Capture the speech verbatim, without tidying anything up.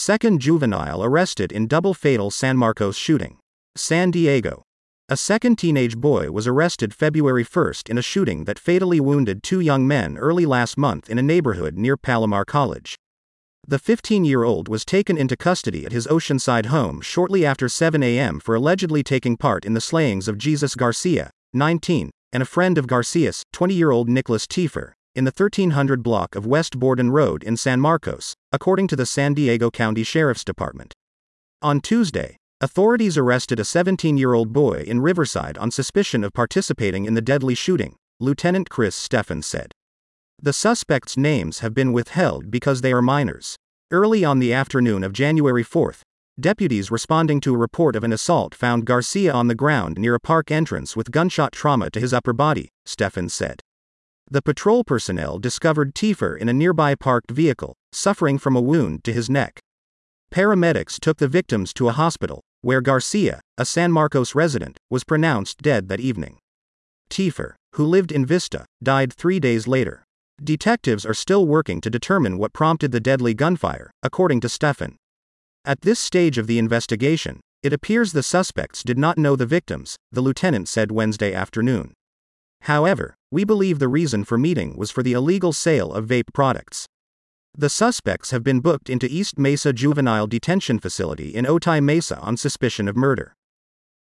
Second juvenile arrested in double fatal San Marcos shooting. San Diego. A second teenage boy was arrested February first in a shooting that fatally wounded two young men early last month in a neighborhood near Palomar College. The fifteen-year-old was taken into custody at his Oceanside home shortly after seven a m for allegedly taking part in the slayings of Jesus Garcia, nineteen, and a friend of Garcia's, twenty-year-old Nicholas Tiefer, in the thirteen hundred block of West Borden Road in San Marcos, according to the San Diego County Sheriff's Department. On Tuesday, authorities arrested a seventeen-year-old boy in Riverside on suspicion of participating in the deadly shooting, Lieutenant Chris Steffens said. The suspects' names have been withheld because they are minors. Early on the afternoon of January fourth, deputies responding to a report of an assault found Garcia on the ground near a park entrance with gunshot trauma to his upper body, Steffens said. The patrol personnel discovered Tiefer in a nearby parked vehicle, suffering from a wound to his neck. Paramedics took the victims to a hospital, where Garcia, a San Marcos resident, was pronounced dead that evening. Tiefer, who lived in Vista, died three days later. Detectives are still working to determine what prompted the deadly gunfire, according to Steffens. At this stage of the investigation, it appears the suspects did not know the victims, the lieutenant said Wednesday afternoon. However, we believe the reason for meeting was for the illegal sale of vape products. The suspects have been booked into East Mesa Juvenile Detention Facility in Otay Mesa on suspicion of murder.